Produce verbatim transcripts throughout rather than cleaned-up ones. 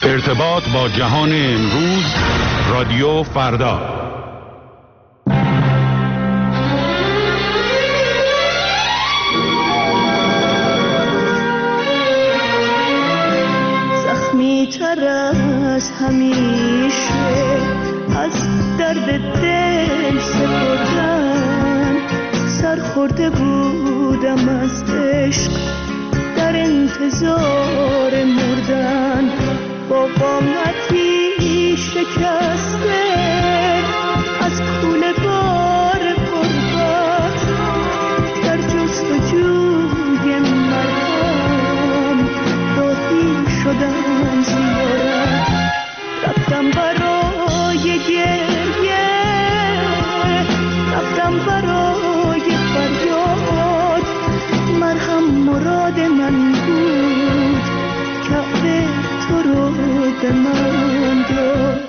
ارتباط با جهان امروز، رادیو فردا. زخمی تر از همیشه از درد دل سپردن، سرخورده بودم از عشق در انتظار مردن، با قامتی شکسته از کوله بار غربت، در جستجوی مرهم راهی شدم زیارت. رفتم برای گریه، رفتم برای فریاد، مرهم مراد من بود، کعبه تو رو به من داد.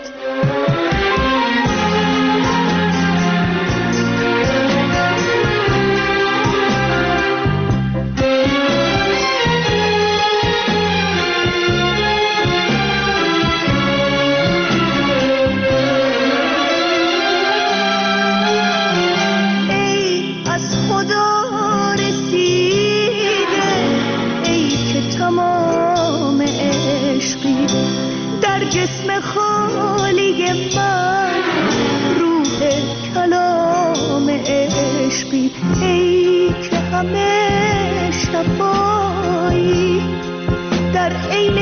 جسم خالی من روح کلام عشقی، ای که همه شفایی در عین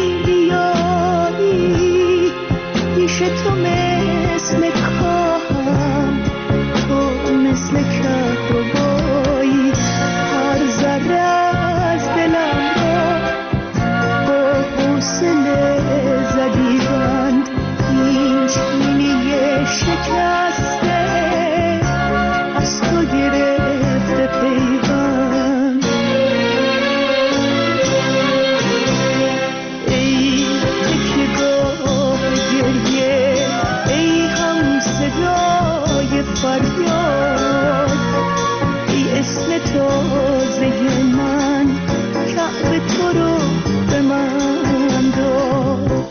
بی‌ریایی، پیش تو مثل کاهم، تو مثل کهربایی، هر ذره از دلم را با حوصله زدیدند، این چینی شکسته از تو گرفته پیوند. ای تکیه‌گاه گریه، ای هم صدای فریاد، ای اسم تازه من، کعبه تو رو به من داد.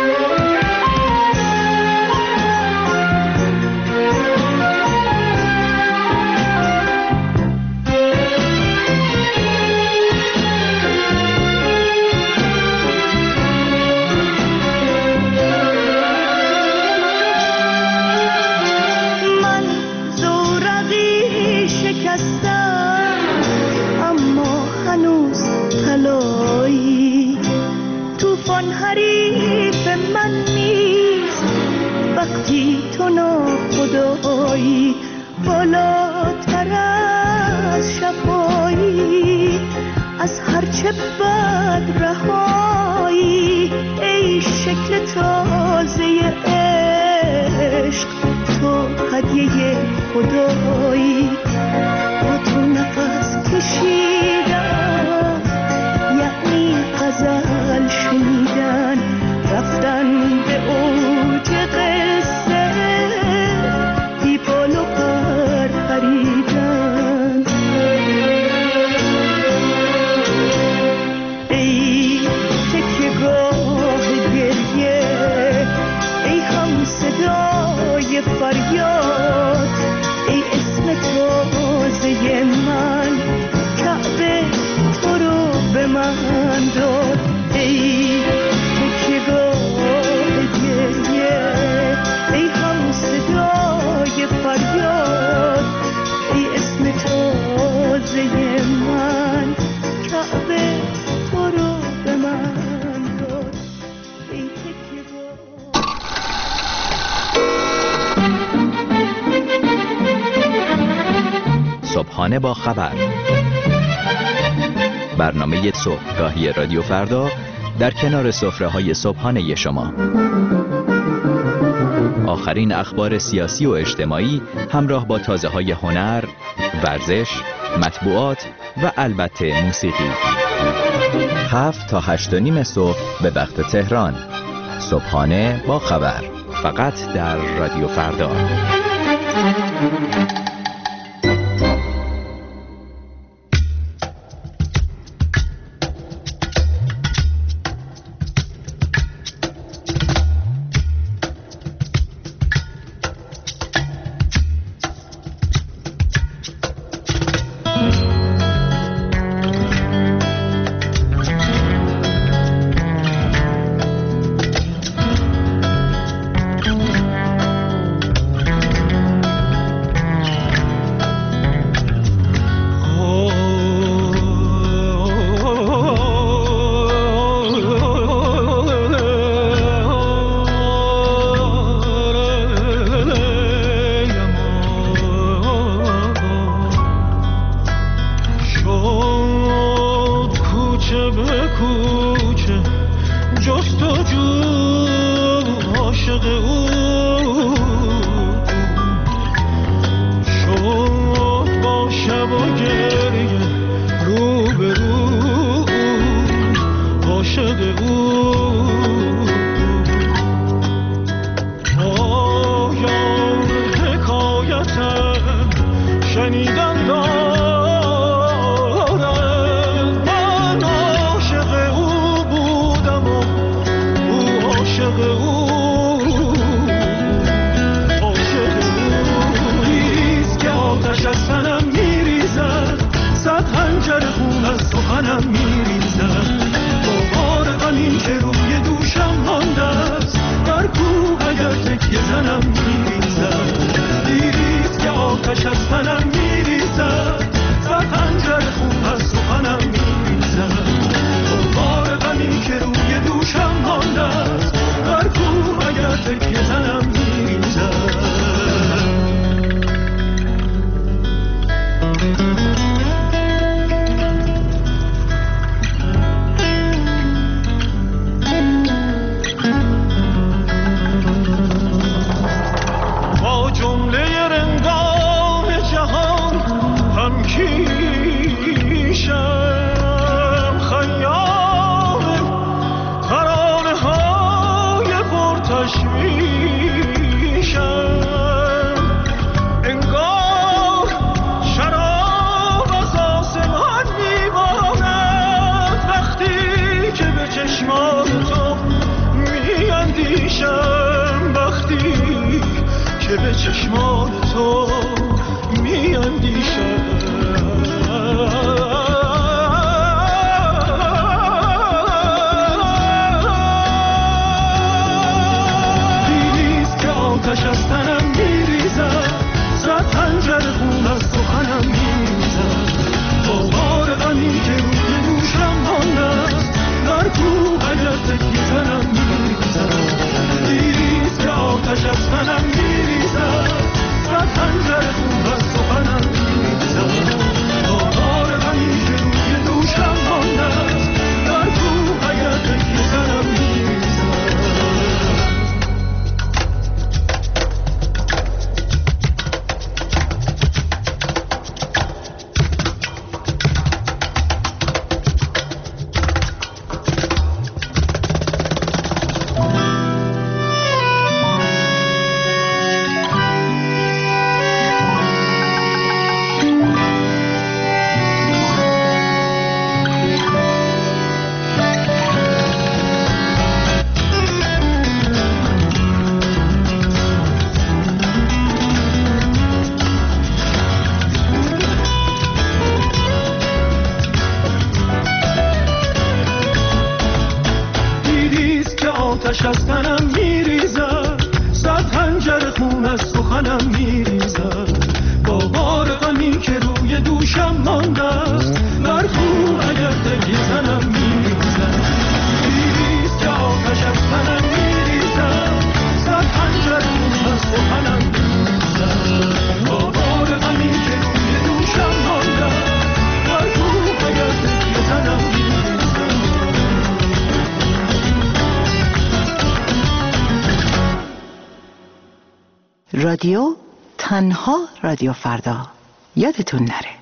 طوفان حریف من نیست وقتی تو ناخدایی، بالاتر از شفایی، از هرچه بد رهایی، ای شکل تازه عشق، تو هدیه خدایی. با تو نفس کشیدم یعنی غزل شنیدن، رفتن به اوج قصه، بی بال و پر پریدن. ای تکیه‌گاه گریه، ای هم صدای فریاد، ای اسم تازه من، کعبه تو رو به من داد. ای تکیه‌گاه گریه، ای هم صدای فریاد، ای اسم تازه من، کعبه تو رو به من داد. ای تکیه‌گاه. صبحانه با خبر، برنامه صبحگاهی رادیو فردا در کنار سفره‌های صبحانه شما. آخرین اخبار سیاسی و اجتماعی همراه با تازه‌های هنر، ورزش، مطبوعات و البته موسیقی. هفت تا هشت و نیم صبح به وقت تهران. صبحانه با خبر، فقط در رادیو فردا. عاشق او شد با شب و گریه رو به رو عاشق او پایان حکایتم شنیدن دارد من عاشق او بودم و او عاشق او عاشق اویست که آتش از تنم میریزد صد خنجر خون از سخنم میریزد بار غمی که روی دوشم مانده است در کوه اگر تکیه زنم میریزد دیریست که آتش از تنم میریزد صد خنجر خون از سخنم میریزد بار غمی که روی دوشم مانده است در کوه اگر تکیه زنم میریزد که به چشمان تو می اندیشم دیریست که آتش از تنم میریزد صد خنجر خون از سخنم میریزد با بار غمی که روی دوشم مانده است در کوه اگر تکیه زنم میریزد دیریست که آتش از تنم میریزد صد خنجر خون از سخنم میریزد با بار غمی که روی دوشم مانده است در کوه اگر تکیه زنم میریزد آتش از تنم میریزد صد خنجر خون از سخنم میریزد با بار غمی که روی دوشم مانده است در کوه اگر تکیه زنم میریزد دیریست که آتش از تنم میریزد صد خنجر خون از سخنم میریزد با بار غمی که روی دوشم مانده است در کوه اگر تکیه زنم میریزد رادیو تنها رادیو فردا یادتون نره.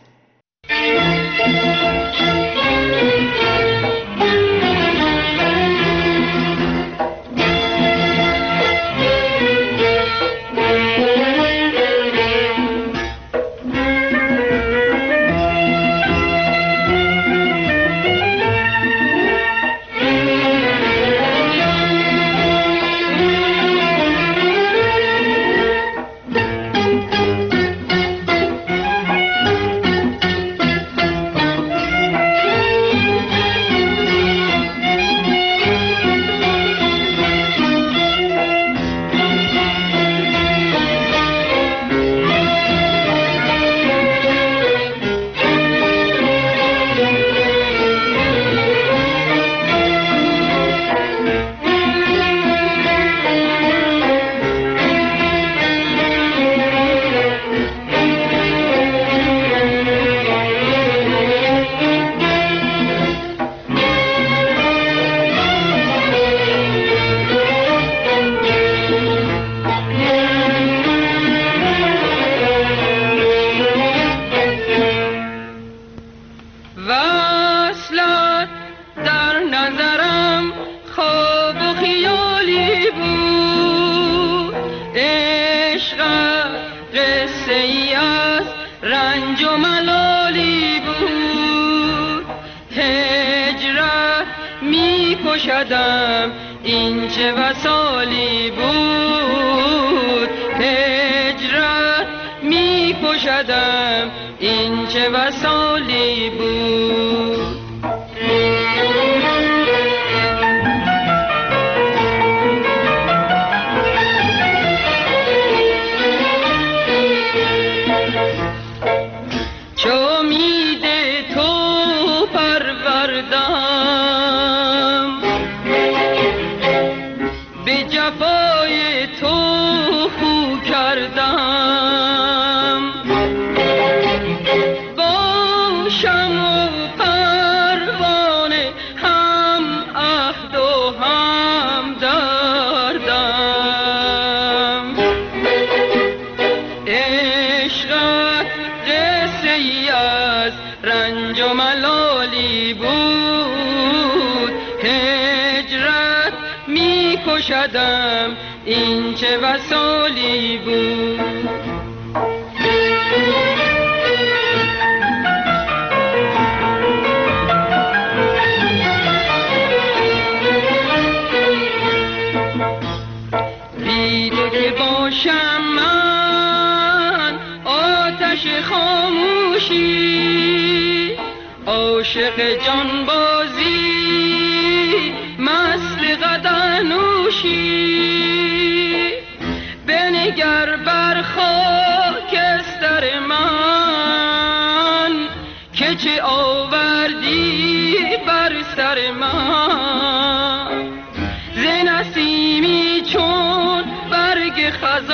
کشدم این چه وصالی بود، هجرت می کشدم این چه وصالی بود. کشدم این چه وصالی بود. بی تو که باشم من آتش خاموشی، عاشق جانبازی، مست قدح نوشی. بنگر بر خاکستر من که چه آوردی بر سر من. ز نسیمی چون برگ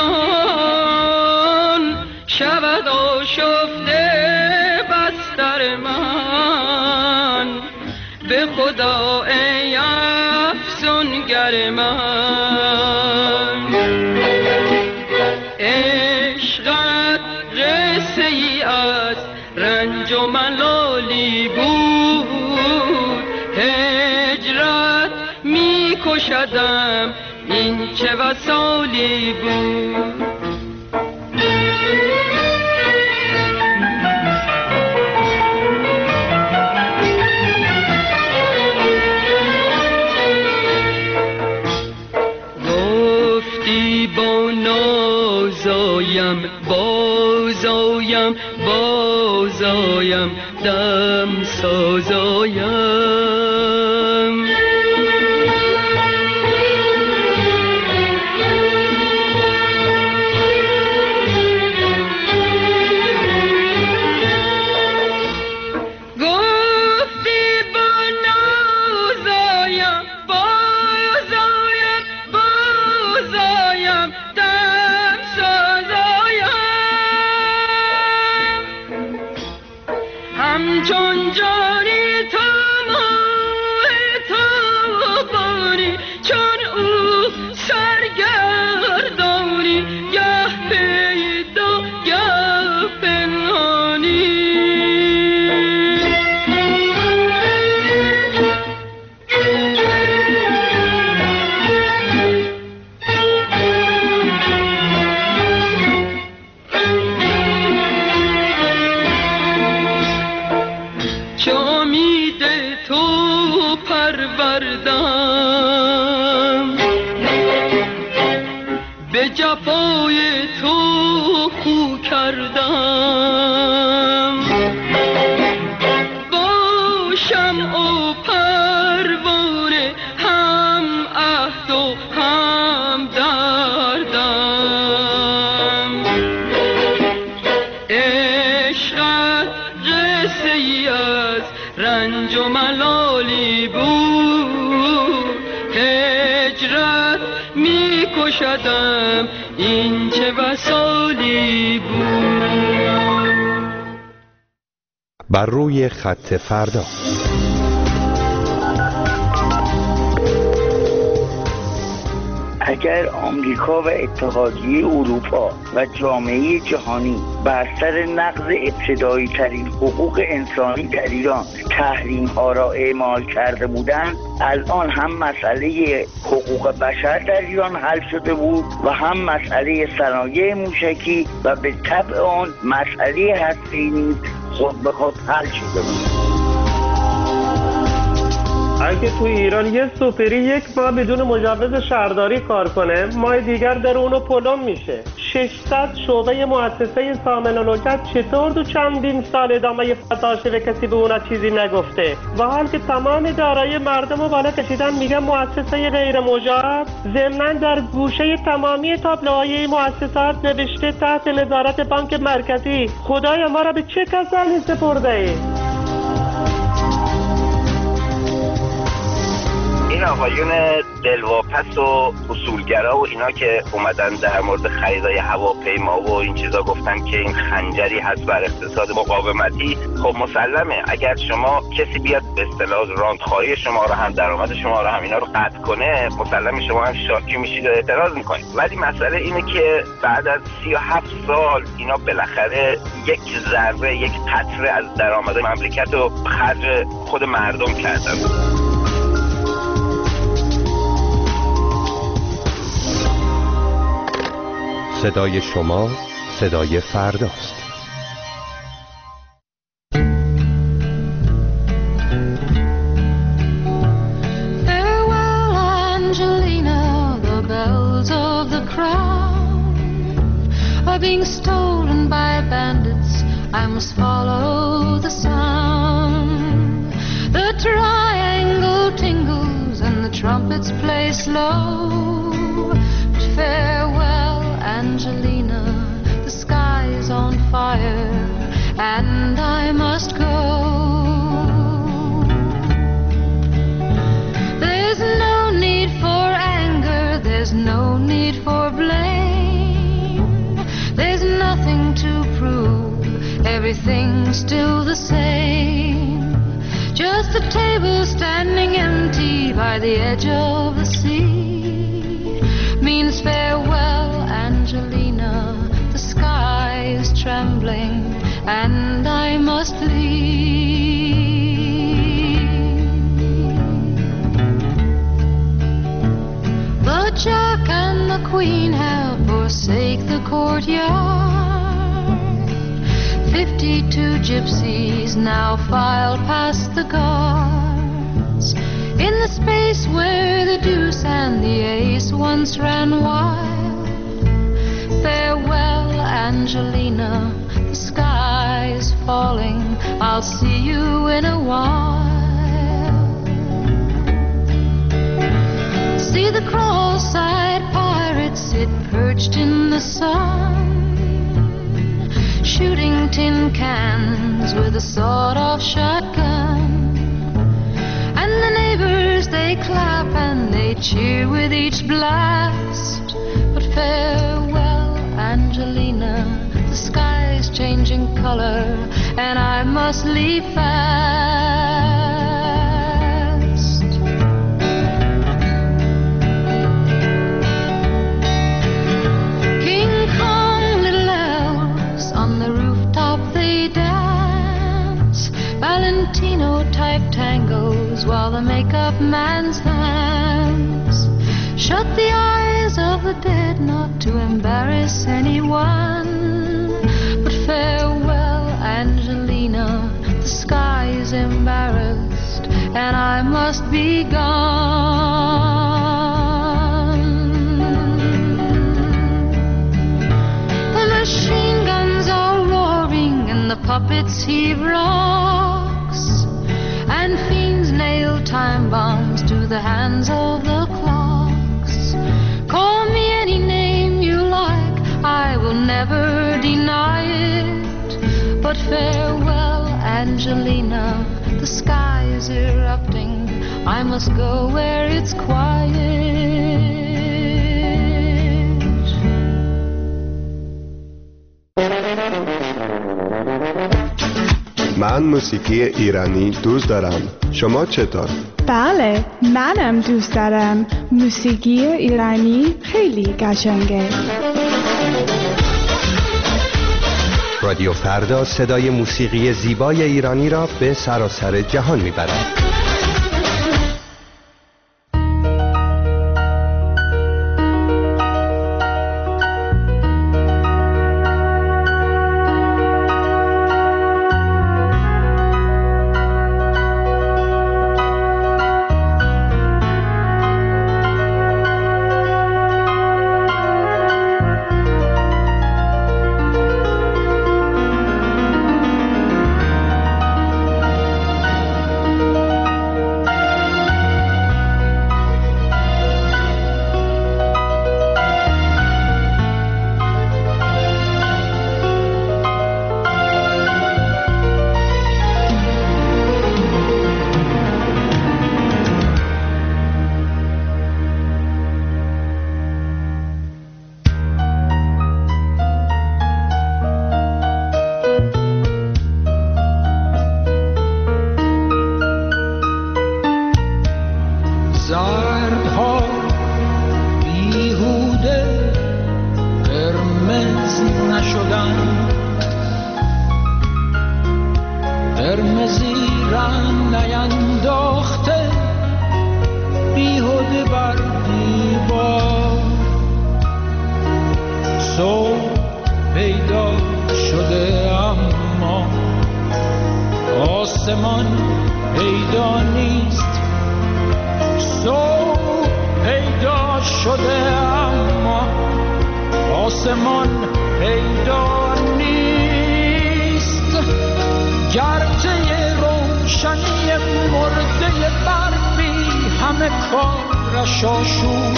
خزان شود آشفته بستر من. به خدا ای افسونگر من، عشقت قصه ای از رنج و ملالی بود، هجرت می کشدم این چه وصالی بود. بازایم بازایم بازایم دم سازایم. همچون جانی تو ماه تو باری، چون او سرگردانی گه پیدا گه پنهانی. به جفای تو خو کردم، با شمع و پروانه هم عهد و هم دردم. عشقت قصه ای از رنج و ملالی بود، هجرت می کشدم این چه وصالی بود. بر روی خط فردا. اگر آمریکا و اتحادیه اروپا و جامعه جهانی بر سر نقض ابتدایی ترین حقوق انسانی در ایران تحریم ها را اعمال کرده بودند، الان هم مسئله حقوق بشر در ایران حل شده بود و هم مسئله صنایع موشکی و به طبع آن مسئله هسته‌ای نیز خود به خود حل شده بود. اگه تو ایران یه سوپری یک ماه بدون مجوز شهرداری کار کنه، ماه دیگر در اونو پلم میشه. ششصد شعبه مؤسسه سامن و نوکت چطور دو چندین سال ادامه فضاشه به کسی به اونا چیزی نگفته؟ و حال که تمام دارایی مردم رو بالا کشیدن میگن مؤسسه غیر مجاز. ضمناً در گوشه تمامی تابلوهای مؤسسات نوشته تحت نظارت بانک مرکزی. خدایا ما را به چه کسانی سپرده ای؟ این آقایون دلواپس و اصولگرا و اینا که اومدن در مورد خریدای هواپیما و این چیزا گفتن که این خنجری هست بر اقتصاد مقاومتی، خب مسلمه اگر شما کسی بیاد به اصطلاح راندخواهی شما رو هم درآمد شما رو هم اینا رو قطع کنه، مسلمه شما هم شاکی میشید و اعتراض میکنید. ولی مسئله اینه که بعد از سی و هفت سال اینا بالاخره یک ذره یک قطره از درآمد مملکت رو خرج خود مردم کردن. صدای شما صدای فرداست. Farewell Angelina, the bells of the crown are being stolen by bandits. I must follow the sound. The triangle tingles and the trumpets play slow. But farewell Angelina, the sky's on fire and I must go. There's no need for anger, there's no need for blame. There's nothing to prove, everything's still the same. Just a table standing empty by the edge of the sea means farewell Angelina, the sky is trembling and I must leave. The Jack and the Queen have forsaken the courtyard. Fifty-two gypsies now file past the guards in the space where the deuce and the ace once ran wild. Farewell Angelina, the sky is falling, I'll see you in a while. See the cross-eyed pirates sit perched in the sun, shooting tin cans with a sawed-off shotgun. And the neighbors, they clap and they cheer with each blast. But farewell Angelina, the sky's changing color and I must leave fast. King Kong, little elves on the rooftop they dance, Valentino type tangos while the makeup man's hands shut the eyes of the dead not to embarrass anyone. But farewell Angelina, the sky is embarrassed and I must be gone. The machine guns are roaring and the puppets heave rocks, and fiends nail time bombs to the hands of the clocks. Call me any name you like, I will never deny it. But farewell Angelina, the sky is erupting, I must go where it's quiet. من موسیقی ایرانی دوست دارم. شما چطور؟ بله، منم دوست دارم. موسیقی ایرانی خیلی قشنگه. رادیو فردا صدای موسیقی زیبای ایرانی را به سراسر جهان میبرد. بر دیوار. صبح پیدا شده اما آسمان پیدا نیست. صبح پیدا شده اما آسمان پیدا نیست. گرچه روشنی مرده برفی همه کارش آشوب،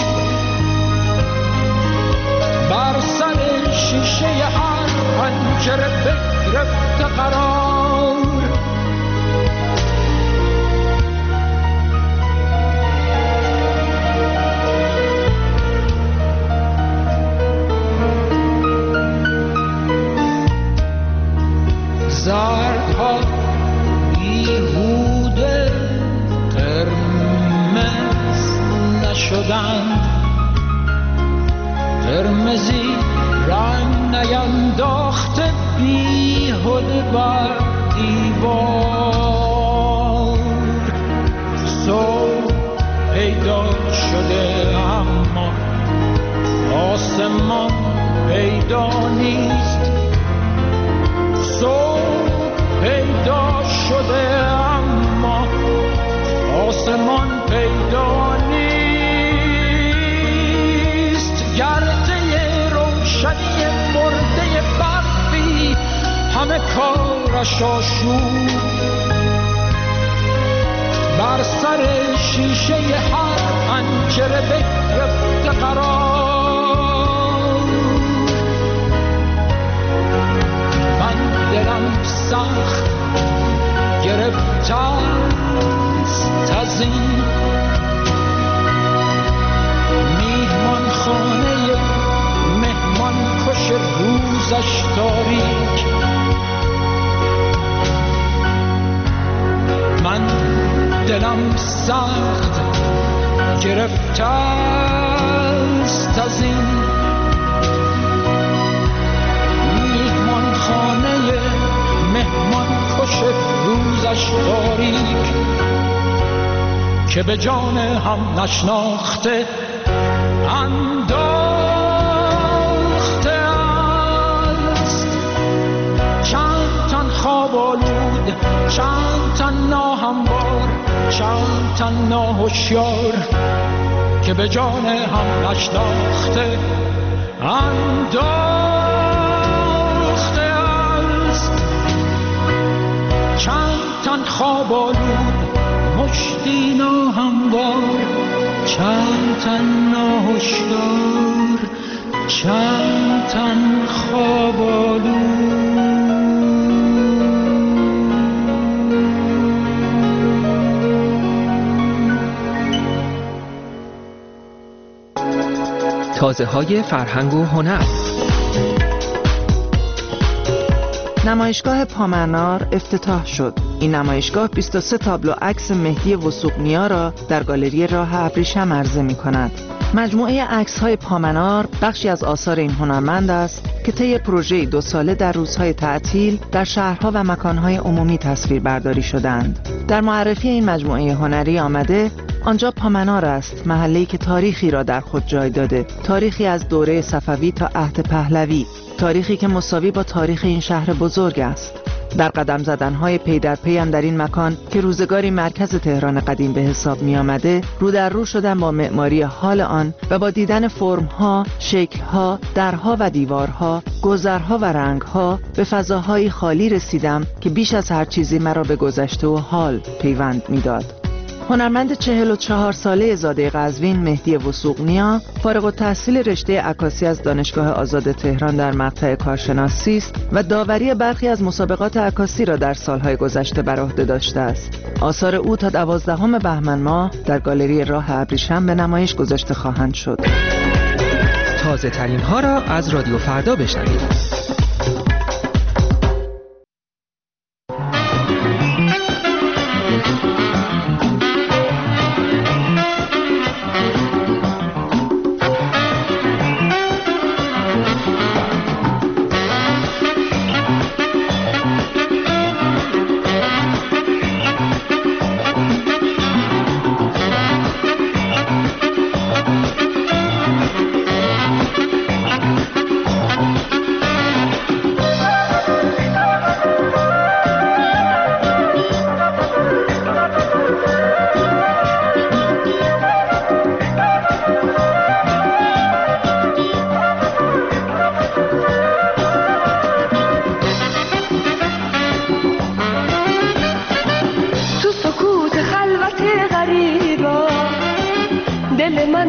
بر سر شیشه هر پنجره بگرفته قرار. زردها بیهوده قرمز نشدند، قرمزی رنگ نینداخته بیهوده بر دیوار. صبح پیدا شده اما آسمان پیدا نیست. صبح پیدا شده اما آسمان پیدا نیست. گرده روشنی مرده برفی همه کارش آشوب، بر سر شیشه هر پنجره بگرفته قرار. من دلم سخت گرفته است از این میهمان خانه مهمان کش روزش تاریک. من دلم سخت گرفته است از این میهمان خانه مهمان کش روزش تاریک، که به جان هم نشناخته انداخته است. چند تن خواب آلود، چند تن ناهموار، چند تن ناهوشیار، که به جان هم نشناخته انداخته است. چند تن خواب آلود، مشتی ناهموار، چند تن ناهوشیار، چند تن خواب آلود. تازه‌های فرهنگ و هنر. نمایشگاه پامنار افتتاح شد. این نمایشگاه بیست و سه تابلو عکس مهدی وثوق‌نیا را در گالری راه ابریشم عرضه می‌کند. مجموعه عکس‌های پامنار بخشی از آثار این هنرمند است که طی پروژه دو ساله در روزهای تعطیل در شهرها و مکانهای عمومی تصویربرداری شدند. در معرفی این مجموعه هنری آمده آنجا پامنار است، محله‌ای که تاریخی را در خود جای داده، تاریخی از دوره صفوی تا عهد پهلوی، تاریخی که مساوی با تاریخ این شهر بزرگ است. در قدم زدن‌های پی در پی هم در این مکان که روزگاری مرکز تهران قدیم به حساب می آمده، رو در رو شدن با معماری حال آن و با دیدن فرم‌ها، شکل‌ها، درها و دیوارها، گذرها و رنگ‌ها به فضاهای خالی رسیدم که بیش از هر چیزی مرا به گذشته و حال پیوند می‌داد. هنرمند چهل و چهار ساله زاده قزوین مهدی وثوق‌نیا فارغ التحصیل رشته عکاسی از دانشگاه آزاد تهران در مقطع کارشناسی است و داوری برخی از مسابقات عکاسی را در سالهای گذشته بر عهده داشته است. آثار او تا دوازدهم بهمن ماه در گالری راه ابریشم به نمایش گذاشته خواهند شد. تازه ترین ها را از رادیو فردا بشنوید.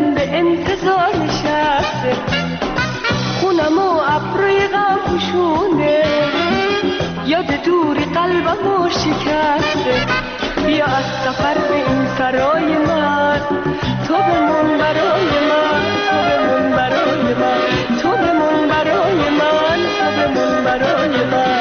من به انتظار نشسته، خونم و ابروی غم پوشونده، یاد دوری قلبم شکسته. بیا از سفر به این سرای من، تو بمون برای من، تو بمون برای من، تو بمون برای من، تو بمون برای من.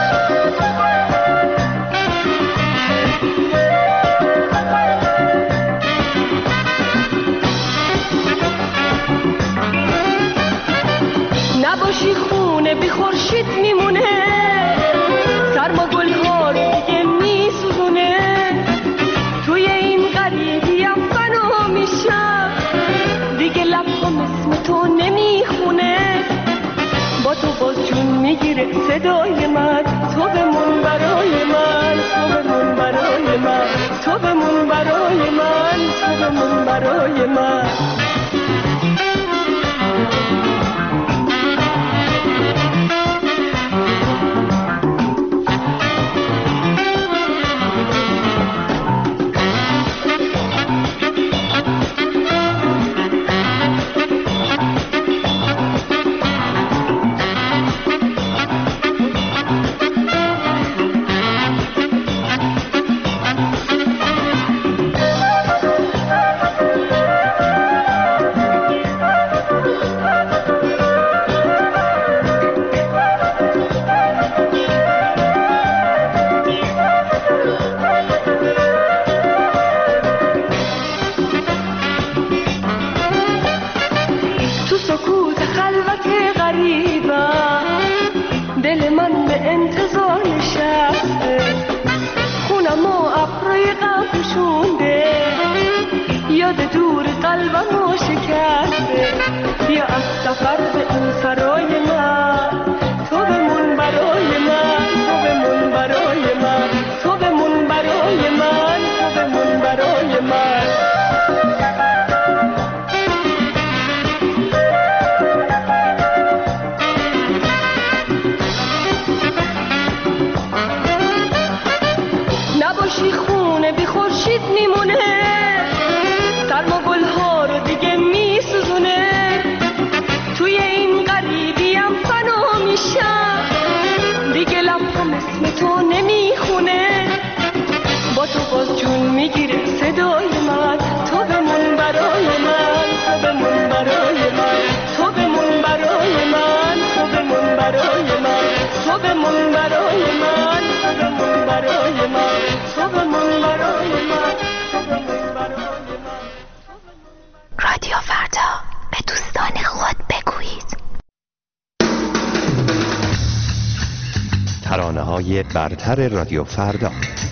نباشی خونه بی خورشید میمونه، سرما گل‌ها رو دیگه میسوزونه، توی این غریبیم فنا میشم، دیگه لب‌هام اسم تو نمیخونه، با تو باز جون میگیره صدای من، تو بمون برای من، تو بمون برای من، تو بمون برای من، تو بمون برای من. رادیو فردا، به دوستان خود بگویید. ترانه‌های برتر رادیو فردا.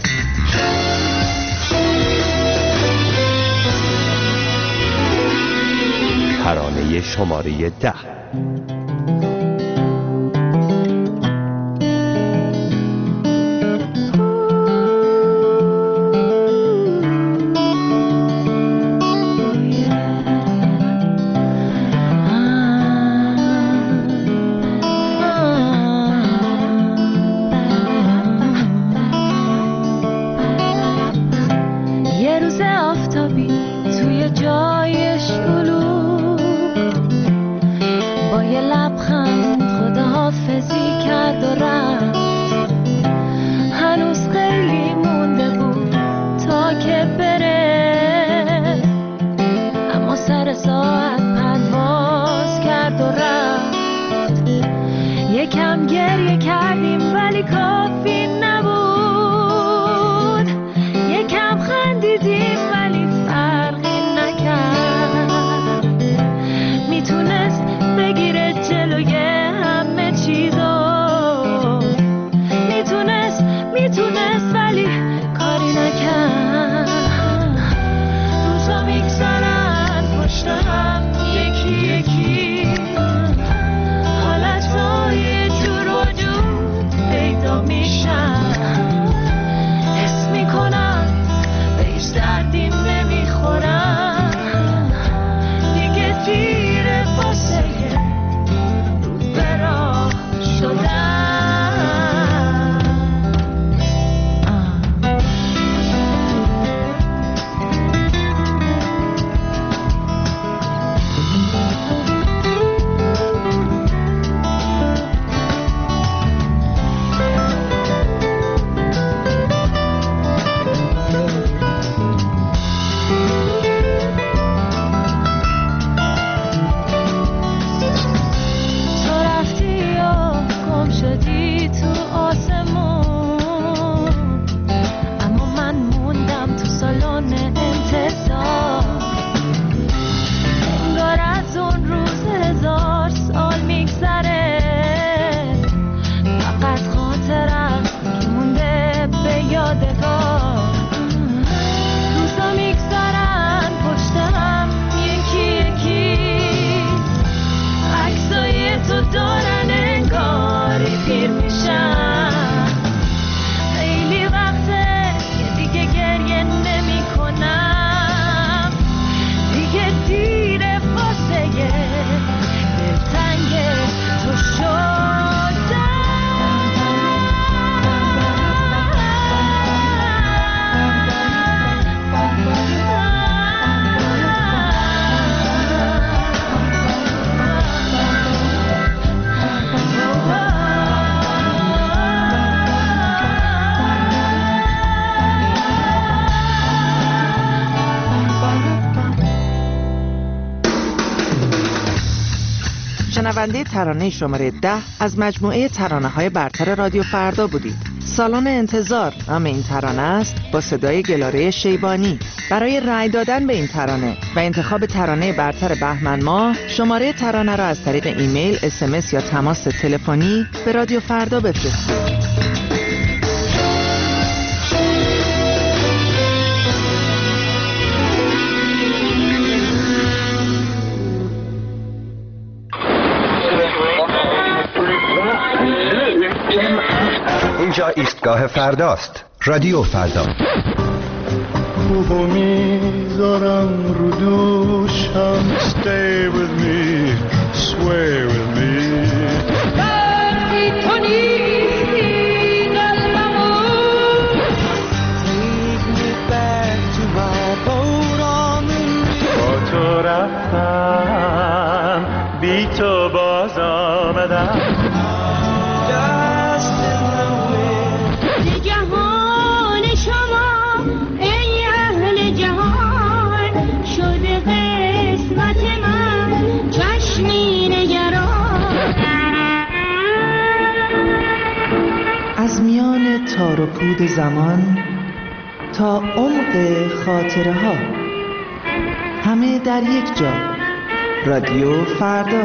ترانه شماره ده. با یه شنونده ترانه شماره ده از مجموعه ترانه‌های برتر رادیو فردا بودید. سالن انتظار نام این ترانه است با صدای گلاره شیبانی. برای رأی دادن به این ترانه و انتخاب ترانه برتر بهمن ماه شماره ترانه را از طریق ایمیل، اس ام اس یا تماس تلفنی به رادیو فردا بفرستید. اینجا ایستگاه فرداست. رادیو فردا. خوبو میذارم رو دوشم. Stay with me, sway with me. وقتی تو نیستی قلبمو Take me back to my boat on the river. با تو رفتم بی تو باز آمدم. از میان تار و پود زمان تا عمق خاطره ها، همه در یک جا. رادیو فردا.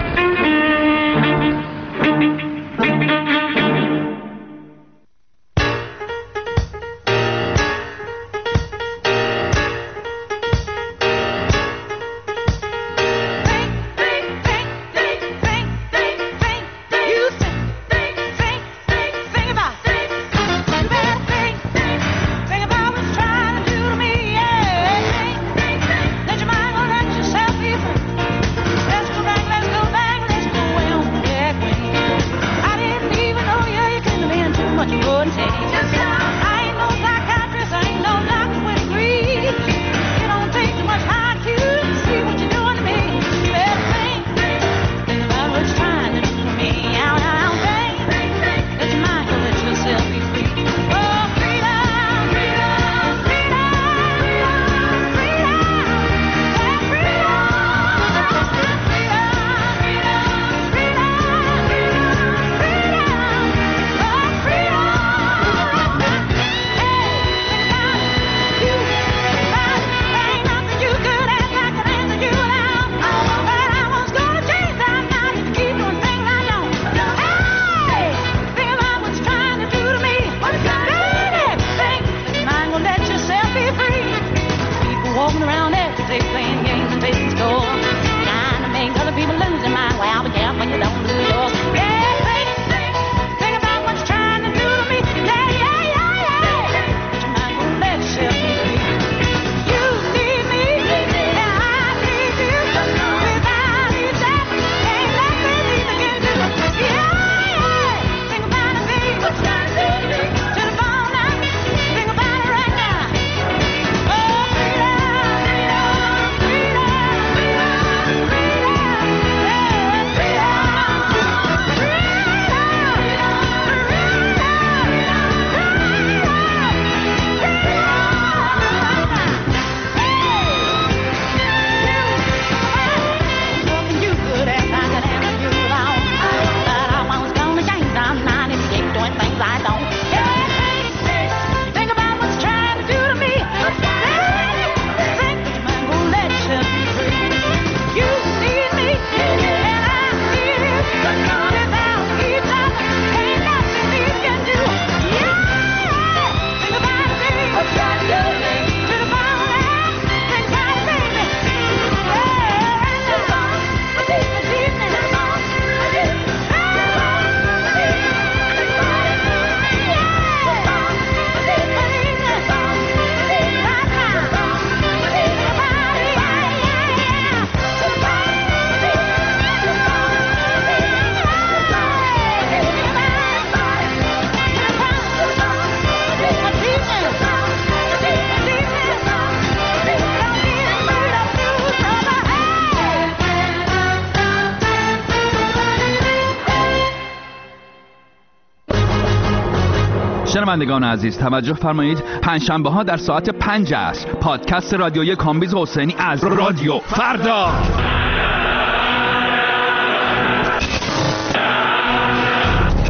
شنوندگان عزیز توجه فرمایید، پنجشنبه ها در ساعت پنج عصر پادکست رادیویی کامبیز حسینی از رادیو فردا.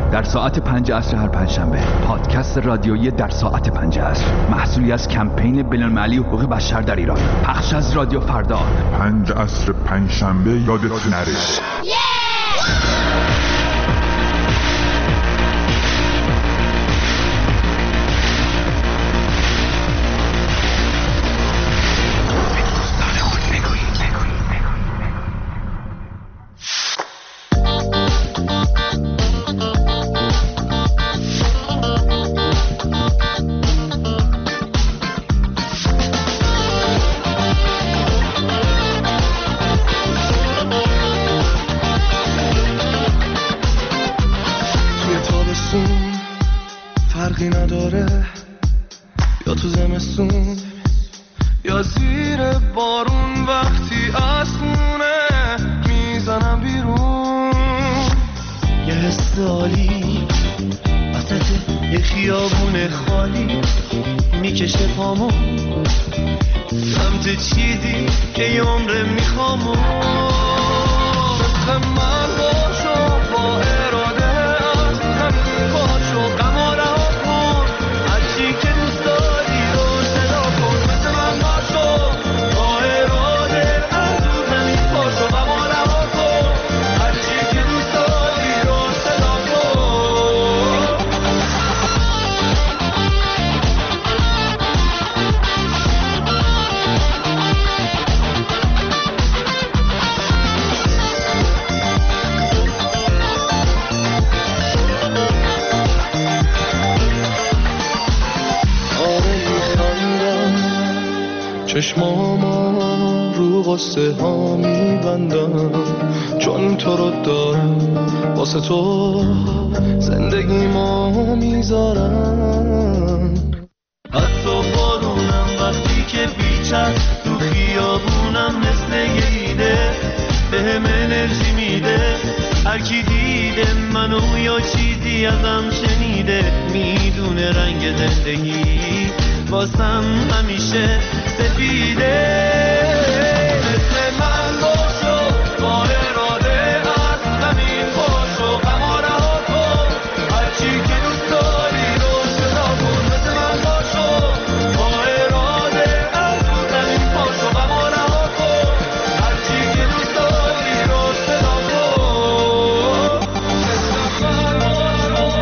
در ساعت پنج عصر هر پنجشنبه. پادکست رادیویی در ساعت پنج عصر، محصولی از کمپین بین‌المللی حقوق بشر در ایران. پخش از رادیو فردا. پنج عصر پنجشنبه یادت نره. فرقی نداره یا تو زمستون یا زیر بارون، وقتی از خونه میزنم بیرون یه حس عالی وسط یه خیابون خالی میکشه پامو سمت چیزی که یه عمره میخوامو. مثل من باشو با اراده از زمین پاشو غم و رها کن، هرچی که دوست داری رو صدا کن. مثل من باشو با اراده از زمین پاشو غم و رها کن، هرچی که دوست داری رو صدا کن. چشماما رو غصه ها میبندم، چون تو رو دارم واسه تو زندگی ما میذارم. حتی بارونم وقتی که بیچم تو خیابونم مثل یه ایده بهم انرژی میده. هر کی دیده منو یا چیزی ازم شنیده میدونه رنگ زندگی واسم همیشه سفیده. مثل من باشو با اراده از زمین پاشو غم و رها کن، هرچی که دوست داری رو صدا کن. مثل من باشو با اراده از زمین پاشو غم و رها کن، هرچی که دوست داری رو صدا کن. مثل من باشو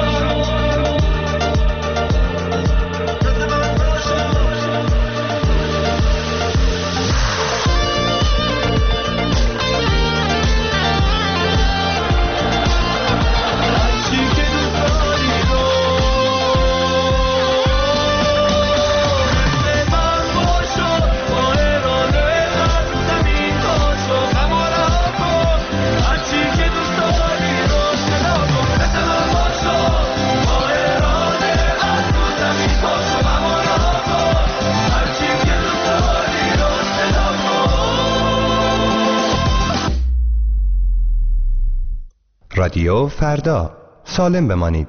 رادیو فردا. سالم بمانید.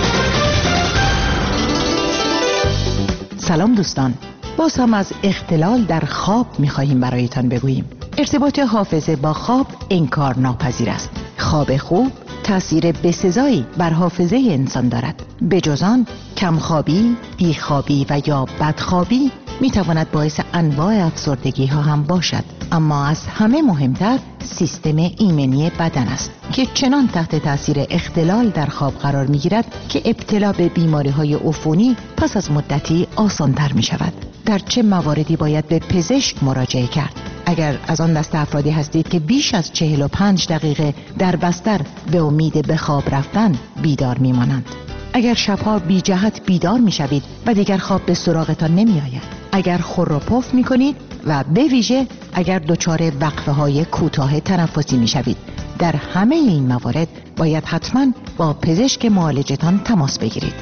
سلام دوستان، باز هم از اختلال در خواب می‌خواهیم برایتان بگوییم. ارتباط حافظه با خواب انکار ناپذیر است. خواب خوب تأثیر بسزایی بر حافظه انسان دارد. به جز آن کمخوابی، بیخوابی و یا بدخوابی میتواند باعث انواع افسردگی ها هم باشد. اما از همه مهمتر سیستم ایمنی بدن است که چنان تحت تاثیر اختلال در خواب قرار میگیرد که ابتلا به بیماری های عفونی پس از مدتی آسانتر می شود. در چه مواردی باید به پزشک مراجعه کرد؟ اگر از آن دست افرادی هستید که بیش از چهل و پنج دقیقه در بستر به امید به خواب رفتن بیدار می مانند. اگر شبها بی جهت بیدار می شوید و دیگر خواب به سراغتان نمی آید. اگر خور و پف می کنید و به ویژه اگر دچار وقفه های کوتاه تنفسی می شوید. در همه این موارد باید حتما با پزشک معالجتان تماس بگیرید.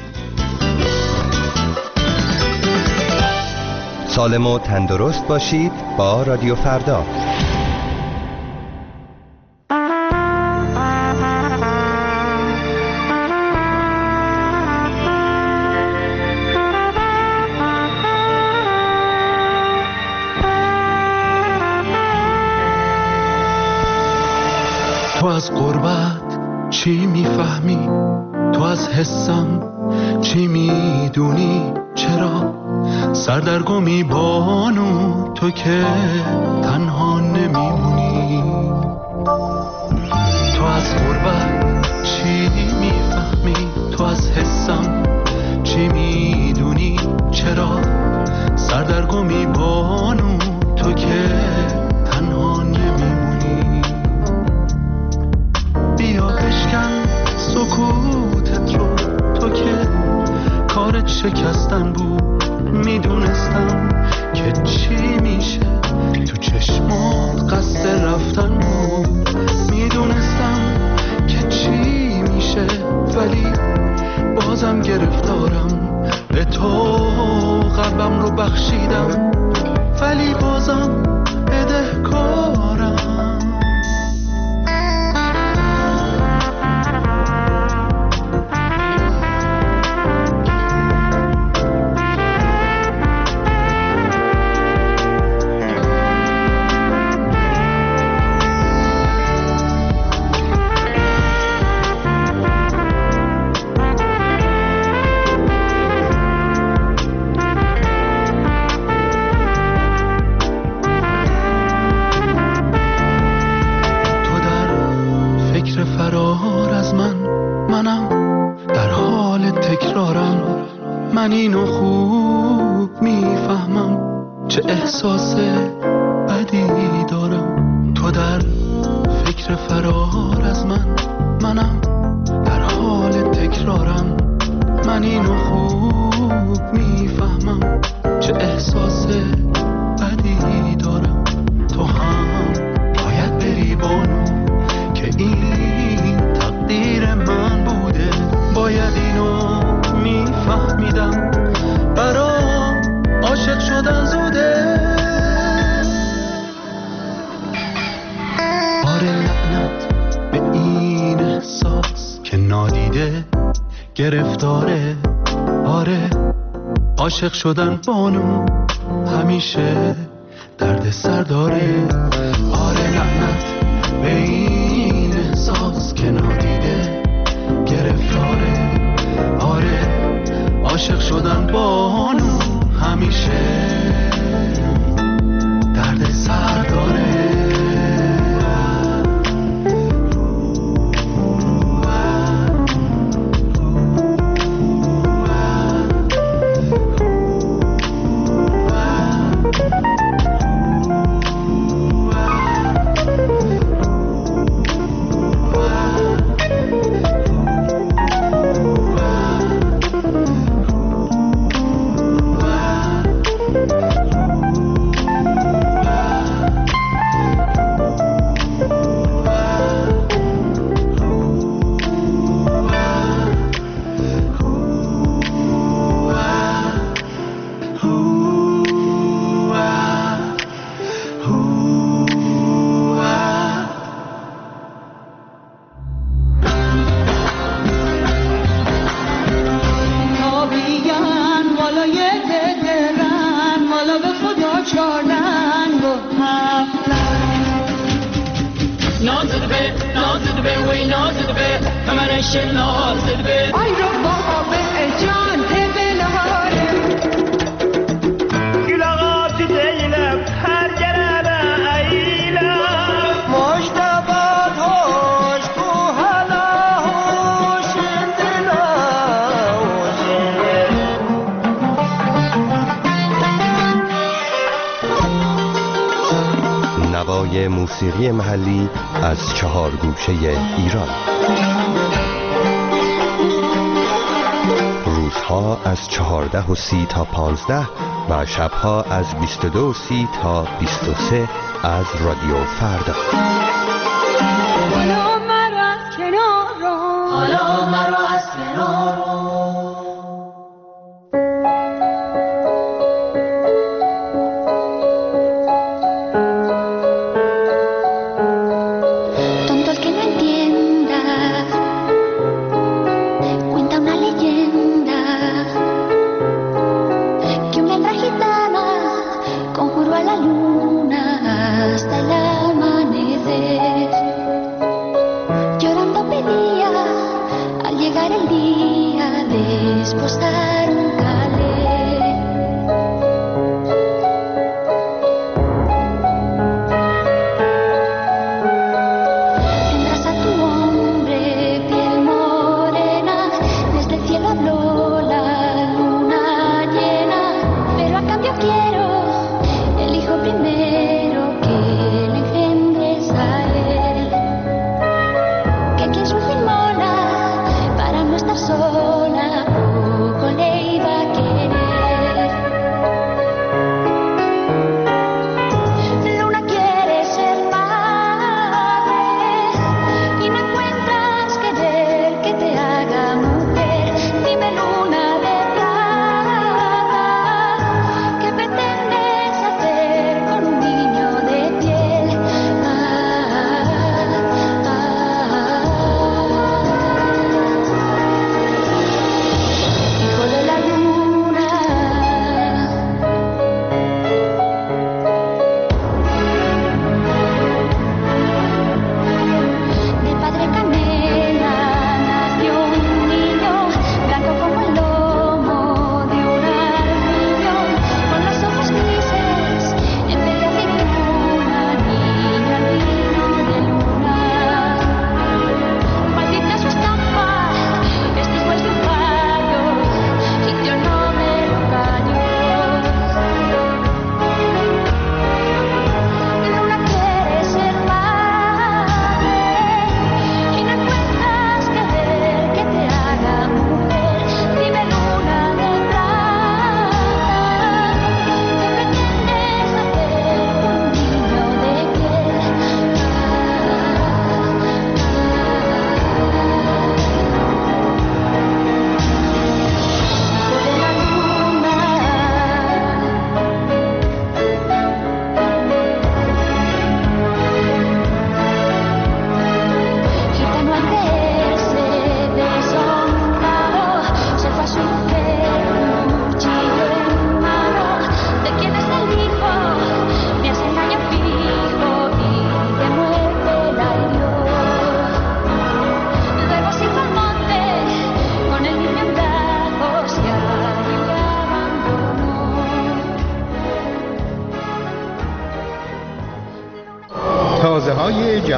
سالم و تندرست باشید با رادیو فردا. تو از غربت چی میفهمی؟ تو از حسم چی میدونی؟ چرا سردرگمی بانو تو که تنها نمیمونی؟ تو از غربت چی میفهمی؟ تو از حسم چی میدونی؟ چرا سردرگمی بانو تو که تنها نمیمونی؟ بیا بشکن سکوتت رو، تو که کارت شکستن بود. میدونستم که چی میشه، تو چشمات قصد رفتن بود. میدونستم که چی میشه، ولی بازم گرفتارم. به تو قلبم رو بخشیدم، ولی بازم بدهکارم. من اینو خوب میفهمم، چه احساس بدی دارم. تو در فکر فرار از من، منم در حال تکرارم. من اینو خوب میفهمم، چه احساس بدی دارم. تو هم باید بری بانو که این تقدیر من بوده. باید اینو میفهمیدم، برام عاشق شدن زوده. آره لعنت به این احساس که نادیده گرفتاره. آره عاشق شدن بانو همیشه درد سر داره. آره لعنت به این احساس که نادیده گرفتاره. آره عاشق شدن بانو همیشه درد سر داره. موسیقی محلی از چهار گوشه ایران. روزها از چهارده و سی تا پانزده و شبها از بیست و دو و سی تا بیست و سه از رادیو فردا. حالا مرا از کنار رو، حالا مرا از کنار رو. Hasta el amanecer.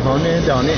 جهان دانش.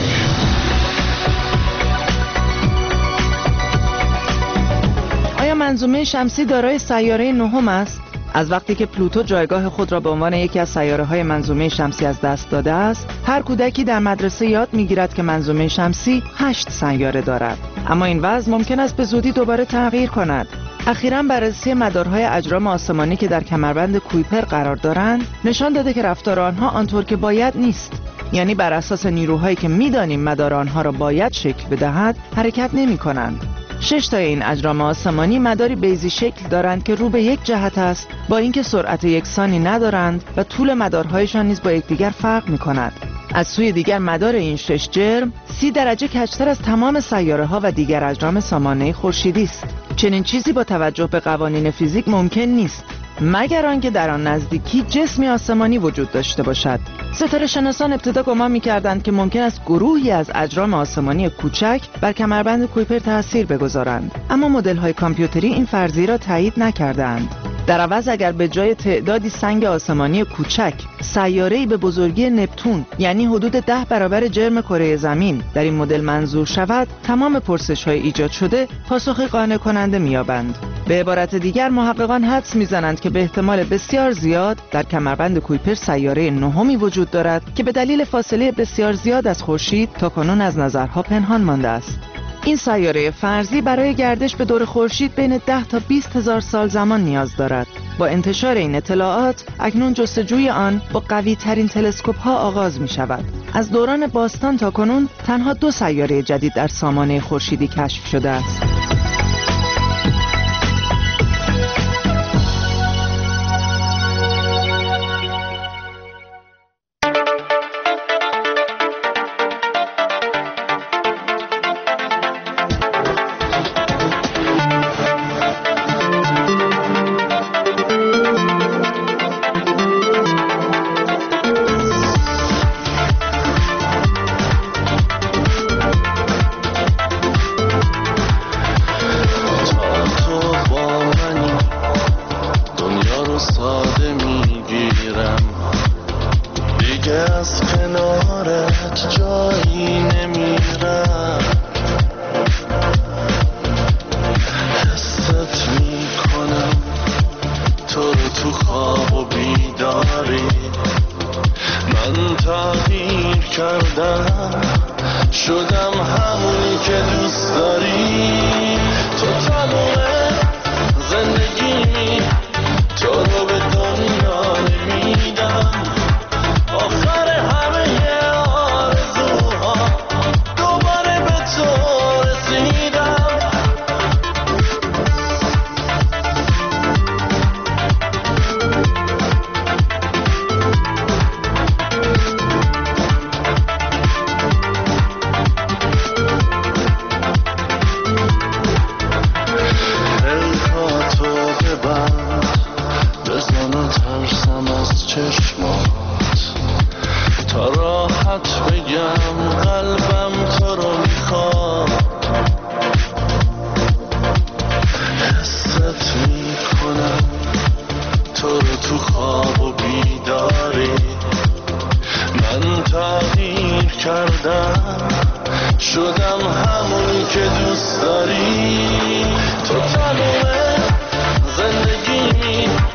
آیا منظومه شمسی دارای سیاره نهم است؟ از وقتی که پلوتو جایگاه خود را به عنوان یکی از سیاره‌های منظومه شمسی از دست داده است، هر کودکی در مدرسه یاد می‌گیرد که منظومه شمسی هشت سیاره دارد. اما این وضع ممکن است به زودی دوباره تغییر کند. اخیراً بررسی مدارهای اجرام آسمانی که در کمربند کویپر قرار دارند، نشان داده که رفتار آنها آنطور که باید نیست. یعنی بر اساس نیروهایی که می‌دانیم مدار آنها را باید شکل بدهد، حرکت نمی‌کنند. شش تا این اجرام آسمانی مداری بیضی شکل دارند که رو به یک جهت است، با اینکه سرعت یکسانی ندارند و طول مدارهایشان نیز با یکدیگر فرق می‌کند. از سوی دیگر مدار این شش جرم سی درجه کج‌تر از تمام سیاره‌ها و دیگر اجرام سامانه خورشیدی است. چنین چیزی با توجه به قوانین فیزیک ممکن نیست، مگر آنکه در آن نزدیکی جسمی آسمانی وجود داشته باشد. ستاره شناسان ابتدا گمان می‌کردند که ممکن است گروهی از اجرام آسمانی کوچک بر کمربند کویپر تأثیر بگذارند، اما مدل‌های کامپیوتری این فرضیه را تایید نکردند. در عوض اگر به جای تعدادی سنگ آسمانی کوچک سیاره‌ای به بزرگی نپتون، یعنی حدود ده برابر جرم کره زمین، در این مدل منظور شود، تمام پرسش‌های ایجاد شده پاسخ قانع کننده می‌یابند. به عبارت دیگر محققان حدس می‌زنند که به احتمال بسیار زیاد در کمربند کویپر سیاره نهمی وجود دارد که به دلیل فاصله بسیار زیاد از خورشید تاکنون از نظرها پنهان مانده است. این سیاره فرضی برای گردش به دور خورشید بین ده تا بیست هزار سال زمان نیاز دارد. با انتشار این اطلاعات اکنون جستجوی آن با قوی ترین تلسکوپ ها آغاز می شود. از دوران باستان تا کنون تنها دو سیاره جدید در سامانه خورشیدی کشف شده است. شدم همون که دوست داری، تو تمام زندگیمی